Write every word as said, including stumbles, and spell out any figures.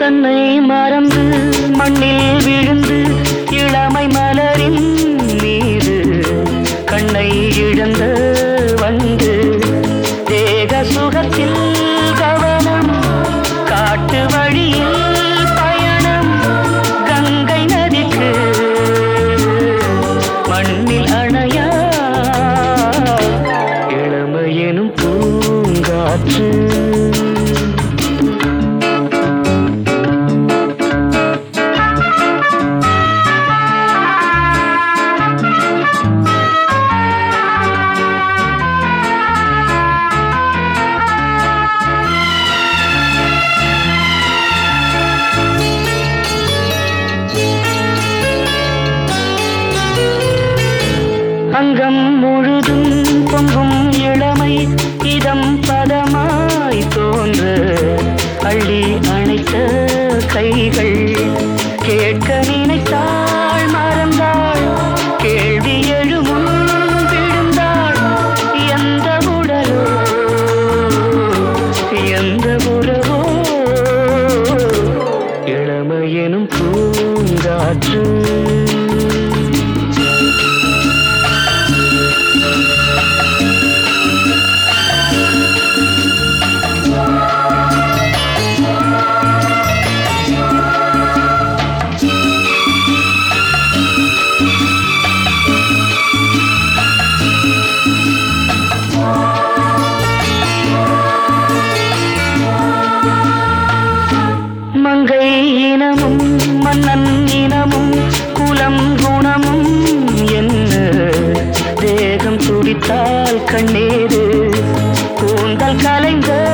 தன்னை மறந்து மண்ணில் விழுந்து இளமை மலரின் மீது கண்ணை இழந்த வந்து தேக சுகத்தில் கவனம் காட்டு வழியில் பயணம் கங்கை நதிக்கு மண்ணில் அணையா இளமையெனும் பூங்காற்று அங்கம் முழுதும் பொங்கும் இளமை இதம் பதமாய் தோன்ற அள்ளி அணைத்த கைகள் கேட்க நினைத்தாள் மறந்தாள் கேள்வி எழுமுன் விழுந்தாள் எந்த உடலோ எந்த உறவோ இளமையெனும் பூங்காற்று மங்கை இனமும் மன்னன் இனமும் குலம் குணமும் என்ன தேகம் துடித்தால் கண்ணீரு கூந்தல் கலைந்த